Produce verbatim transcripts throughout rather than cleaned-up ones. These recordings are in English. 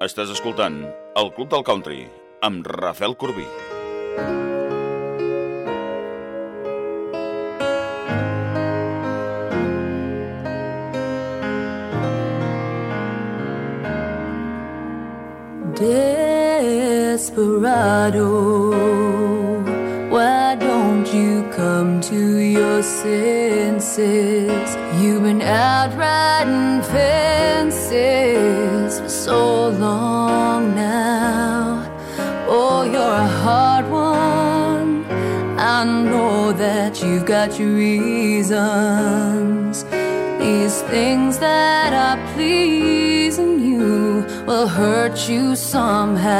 Estàs escoltant El Club del Country amb Rafael Corbí. Desperado, why don't you come to your senses? You've been out riding fences for so long now. Oh, you're a hard one. I know that you've got your reasons. These things that are pleasing you will hurt you somehow.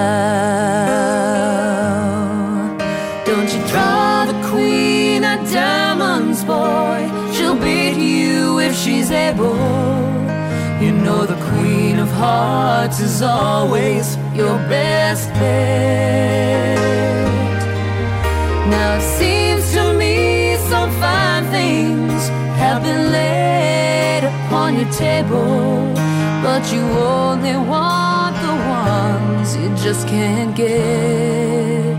Don't you draw the queen of diamonds, boy. She'll beat you if she's able. You know the queen of hearts is always your best bet. Now it seems to me some fine things have been laid upon your table, but you only want the ones you just can't get.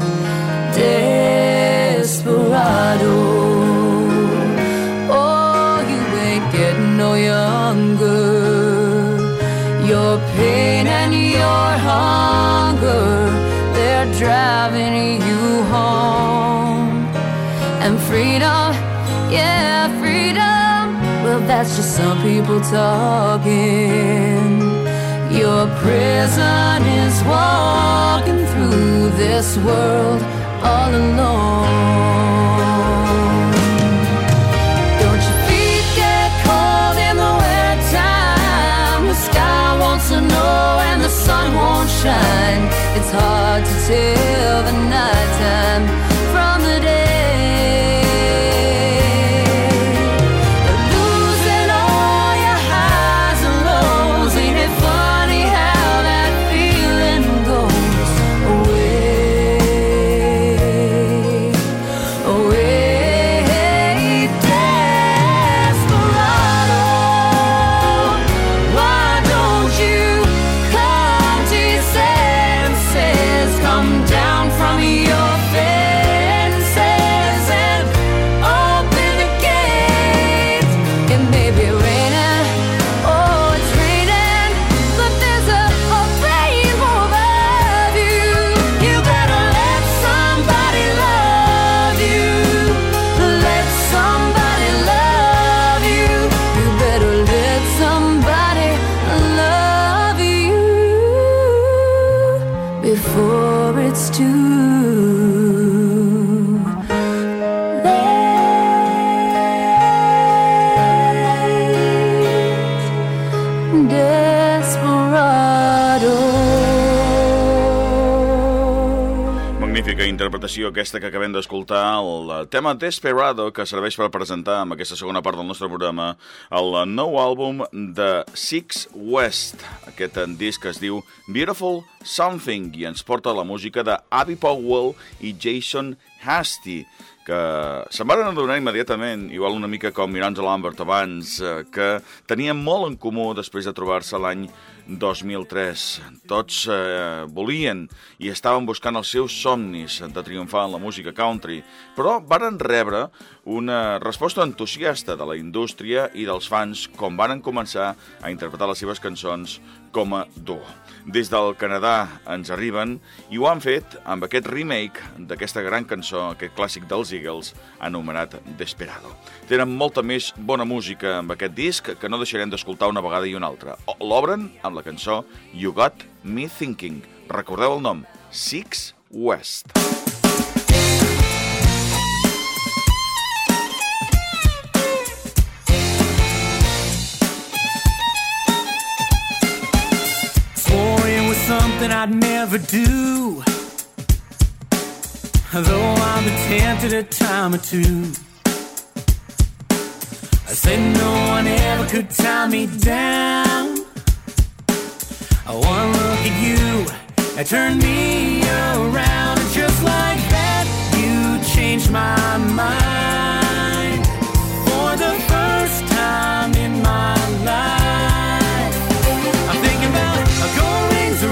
Desperado, oh, you ain't getting no younger. Your pain and your hunger, they're driving you home. And freedom, yeah, freedom, well, that's just some people talking. Your prison is walking through this world all alone. Don't your feet get cold in the wintertime? The sky won't snow and the sun won't shine. It's hard to tell the nighttime from the day. Before it's too late. Desperado. Magnífica interpretació aquesta que acabem d'escoltar, el tema Desperado, que serveix per presentar amb aquesta segona part del nostre programa el nou àlbum de Six West. Aquest disc que es diu Beautiful Something i ens porta la música de Abby Powell i Jason Hasty, que se'n van adonar immediatament, igual una mica com Miranda Lambert abans, que tenien molt en comú després de trobar-se l'any dos mil tres. Tots eh, volien i estaven buscant els seus somnis de triomfar en la música country, però varen rebre una resposta entusiasta de la indústria i dels fans com varen començar a interpretar les seves cançons com a duo. Des del Canadà ens arriben i ho han fet amb aquest remake d'aquesta gran cançó, aquest clàssic dels Eagles, anomenat Desperado. Tenen molta més bona música amb aquest disc que no deixarem d'escoltar una vegada i una altra. L'obren amb la cançó You Got Me Thinking. Recordeu el nom, Six West. Something I'd never do, though I've been tempted a time or two. I said no one ever could tie me down. One look at you, it turned me around, and just like that, you changed my mind for the first time in my life. I'm thinking about gold rings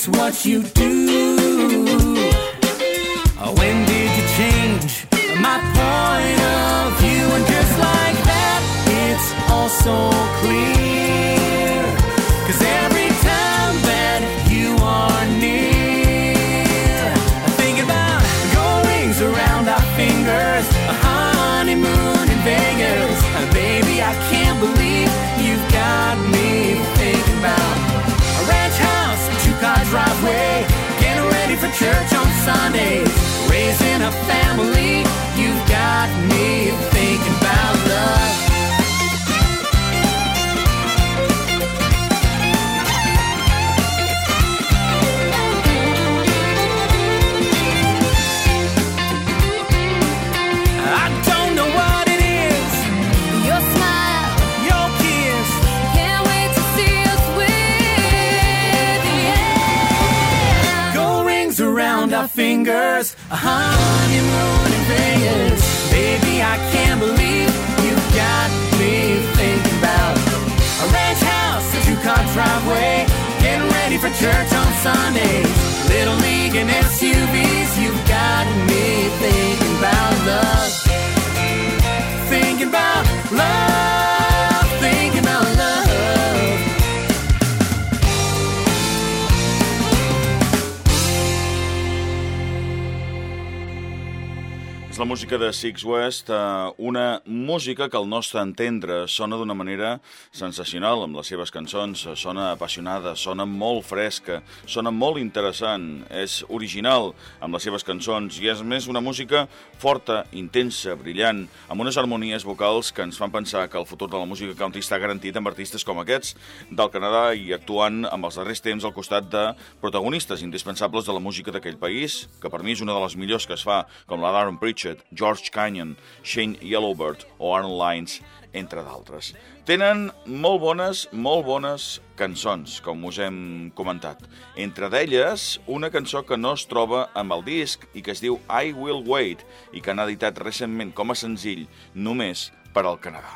just what you do. When did you change my point of view? And just like that, it's all so clear. 'Cause every time that you are near, I think about gold rings around our fingers, a honeymoon in Vegas. And baby, I can't believe you've got me thinking about a ranch house, a two-car driveway, getting ready for church on Sundays, raising a family. You've got me thinking about love. I don't know what it is. Your smile, Your kiss, can't wait to see us with you. Yeah. gold rings around our fingers, a honeymoon in Vegas. Baby, I can't believe you've got me thinking about a ranch house, a two-car driveway, getting ready for church on Sundays, Little League and S U Vs. You've got me thinking about love, thinking about love, thinking about love. És la música de Six West, eh, una música que al nostre entendre sona d'una manera sensacional amb les seves cançons, sona apassionada, sona molt fresca, sona molt interessant, és original amb les seves cançons i és més una música forta, intensa, brillant, amb unes harmonies vocals que ens fan pensar que el futur de la música country està garantit amb artistes com aquests del Canadà i actuant amb els darrers temps al costat de protagonistes indispensables de la música d'aquell país, que per mi és una de les millors que es fa, com la d'Aaron Pritchett, George Canyon, Shane Yellowbird o Arnold Lines, entre d'altres. Tenen molt bones, molt bones cançons, com us hem comentat. Entre d'elles, una cançó que no es troba amb el disc i que es diu I Will Wait i que han editat recentment com a senzill només per al Canadà.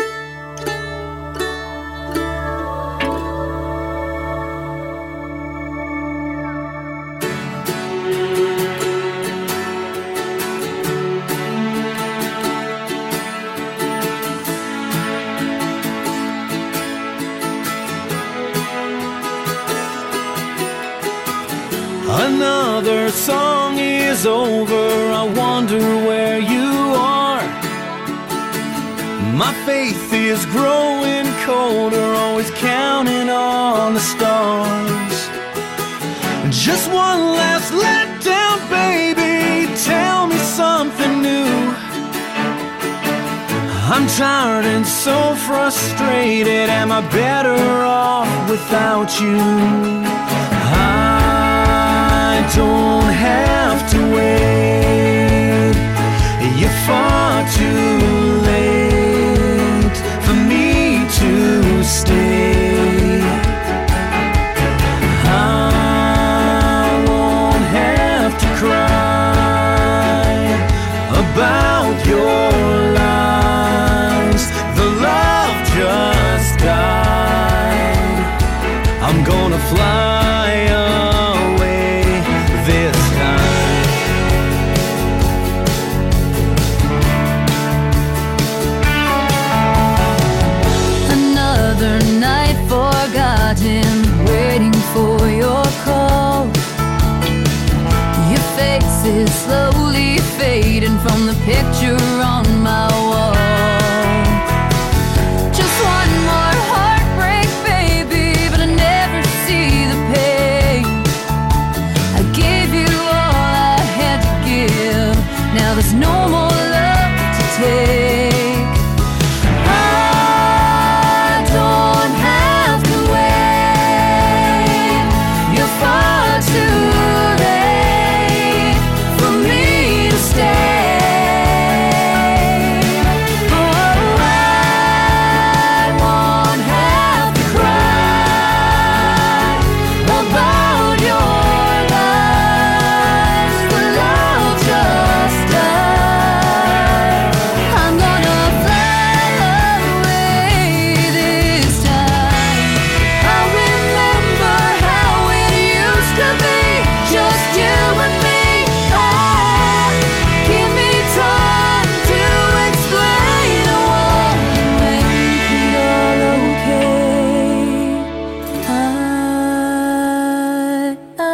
Another song is over, I wonder where you are. My faith is growing colder, always counting on the stars. Just one last letdown, baby, tell me something new. I'm tired and so frustrated, am I better off without you? I don't have to wait, you're far too late for me to stay. I won't have to cry about your lies, the love just died. I'm gonna fly away this time. Another night forgotten, waiting for your call. Your face is slowly fading from the picture on my wall. Just one more heartbreak, baby, but I never see the pain. I gave you all I had to give, now there's no more love to take. I don't have to wait, you're far too late for me to stay.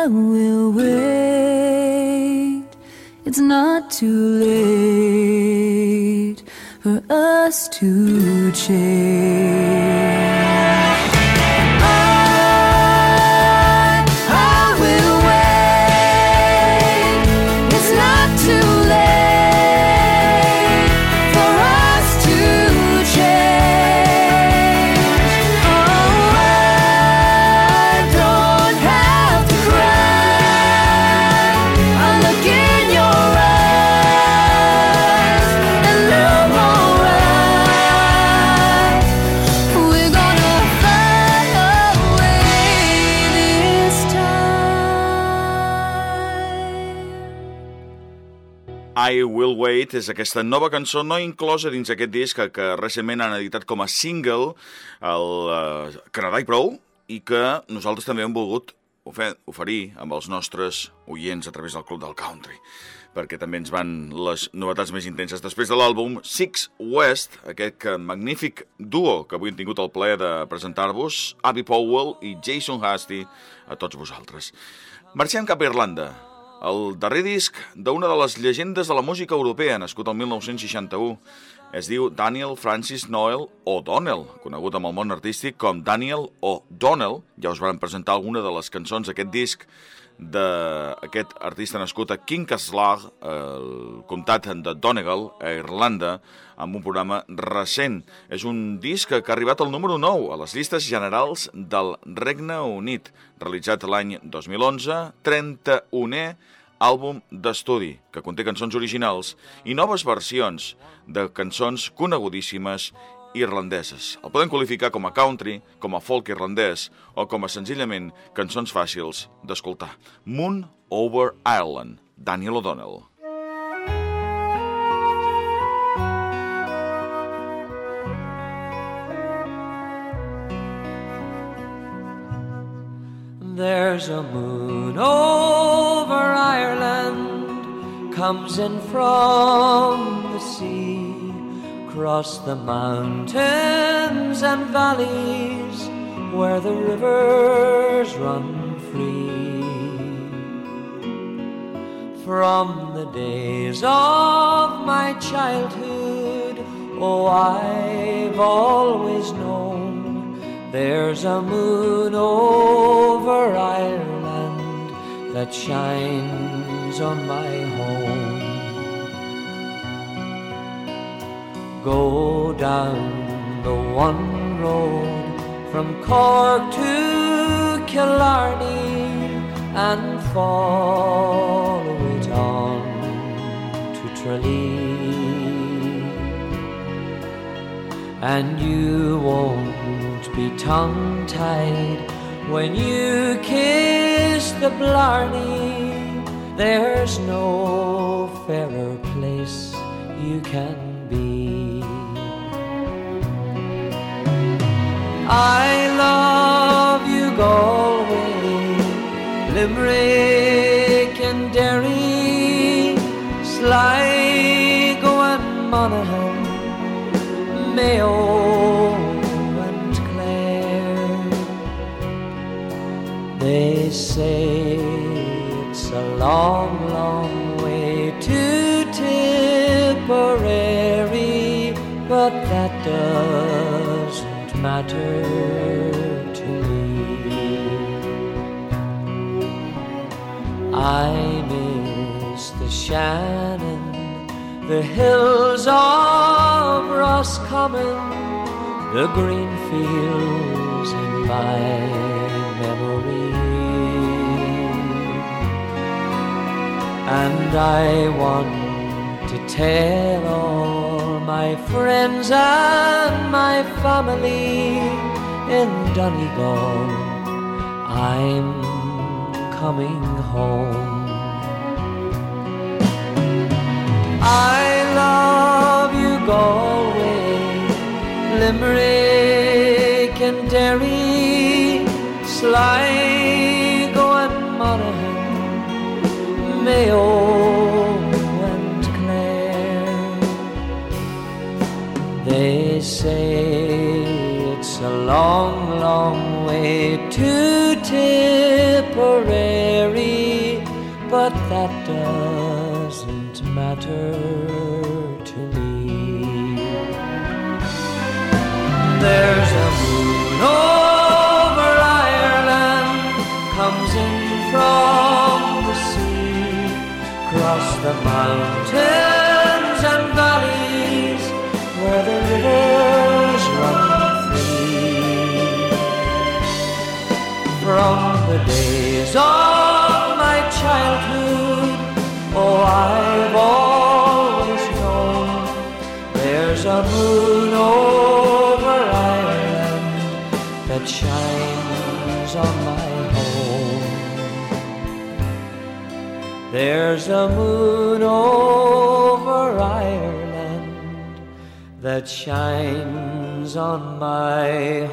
I will wait. It's not too late for us to change. I Will Wait és aquesta nova cançó no inclosa dins aquest disc que, que recentment han editat com a single el uh, Canadà i prou, i que nosaltres també hem volgut oferir amb els nostres oients a través del Club del Country, perquè també ens van les novetats més intenses després de l'àlbum Six West, aquest magnífic duo que avui hem tingut el plaer de presentar-vos, Abby Powell i Jason Hasty, a tots vosaltres. Marxem cap a Irlanda. El darrer disc d'una de les llegendes de la música europea, nascut el mil nou-cents seixanta-u, es diu Daniel Francis Noel O'Donnell, conegut amb el món artístic com Daniel O'Donnell. Ja us van presentar alguna de les cançons d'aquest disc d'aquest artista nascut a Kincasslag, el comtat de Donegal, a Irlanda, amb un programa recent. És un disc que ha arribat al número nou a les llistes generals del Regne Unit, realitzat l'any dos mil onze, trenta-unè àlbum d'estudi, que conté cançons originals i noves versions de cançons conegudíssimes irlandeses. El podem qualificar com a country, com a folk irlandès o com a senzillament cançons fàcils d'escoltar. Moon Over Ireland, Daniel O'Donnell. There's a moon over Ireland, comes in from the sea, across the mountains and valleys, where the rivers run free. From the days of my childhood, oh, I've always known there's a moon over Ireland that shines on my home. Go down the one road from Cork to Killarney and follow it on to Tralee, and you won't be tongue-tied when you kiss the Blarney. There's no fairer place you can be. I love you, Galway, Limerick and Derry, Sligo and Monaghan, Mayo and Clare. They say it's a long, long way to Tipperary, but that doesn't matter to me. I miss the Shannon, the hills of Roscommon, the green fields in my memory, and I want to tell all my friends and my family in Donegal I'm coming home. I love you, Galway, Limerick and Derry, Sligo and Monaghan, Mayo and Clare. They say it's a long, long way to Tipperary, but that doesn't matter to me. There's a moon over Ireland, comes in from the sea, across the mountains and valleys where the rivers run free. From the days of my childhood, oh, I've always known there's a moon over Ireland that shines on my home. There's a moon over Ireland that shines on my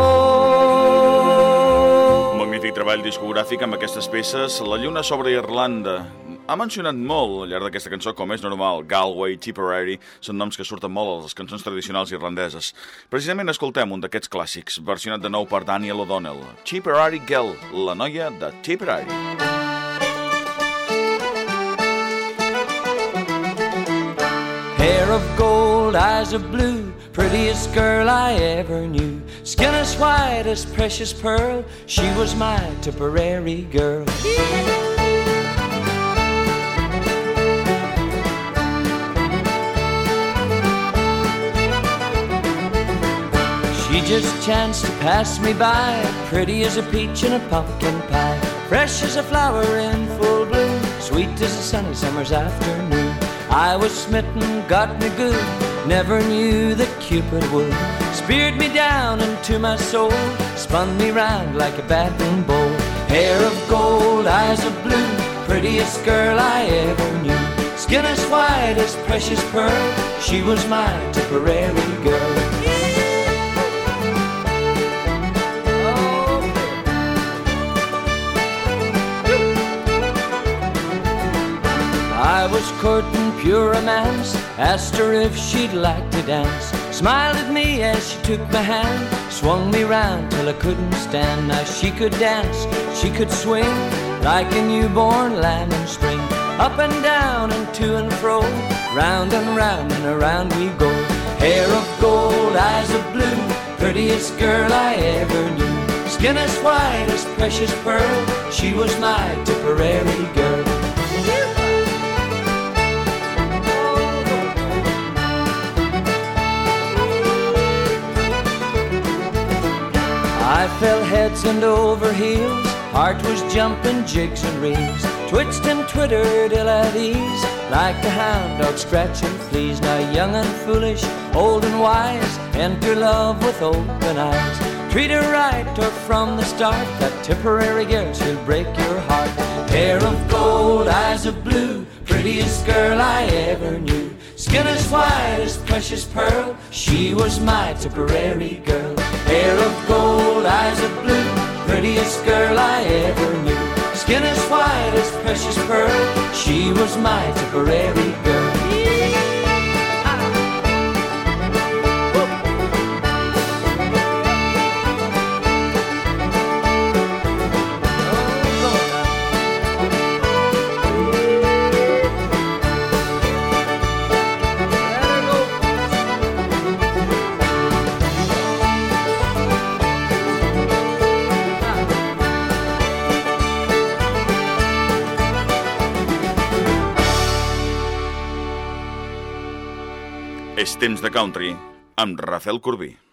home. Magnífic treball discogràfic amb aquestes peces. La lluna sobre Irlanda. Ha mencionat molt al llarg d'aquesta cançó, com és normal, Galway, Tipperary, són noms que surten molt a les cançons tradicionals irlandeses. Precisament escoltem un d'aquests clàssics, versionat de nou per Daniel O'Donnell. Tipperary Girl, la noia de Tipperary. Hair of gold, eyes of blue, prettiest girl I ever knew. Skin as white as precious pearl, she was my Tipperary girl. She just chanced to pass me by, pretty as a peach in a pumpkin pie, fresh as a flower in full bloom, sweet as a sunny summer's afternoon. I was smitten, got me good, never knew that Cupid would. Speared me down into my soul, spun me round like a batting bowl. Hair of gold, eyes of blue, prettiest girl I ever knew. Skin as white as precious pearl, she was my Tipperary girl. I was courting pure romance, asked her if she'd like to dance. Smiled at me as she took my hand, swung me round till I couldn't stand. Now she could dance, she could swing, like a newborn lamb in spring. Up and down and to and fro, round and round and around we go. Hair of gold, eyes of blue, prettiest girl I ever knew. Skin as white as precious pearl, she was my Tipperary girl. I fell heads and over heels, heart was jumping jigs and reels, twitched and twittered ill at ease, like a hound dog scratching fleas. Now young and foolish, old and wise, enter love with open eyes. Treat her right or from the start, that Tipperary girl, she'll break your heart. Hair of gold, eyes of blue, prettiest girl I ever knew. Skin as white as precious pearl, she was my Tipperary girl. Hair of gold, eyes of blue, prettiest girl I ever knew. Skin as white as precious pearl, she was my Tipperary girl. És temps de country amb Rafael Corbí.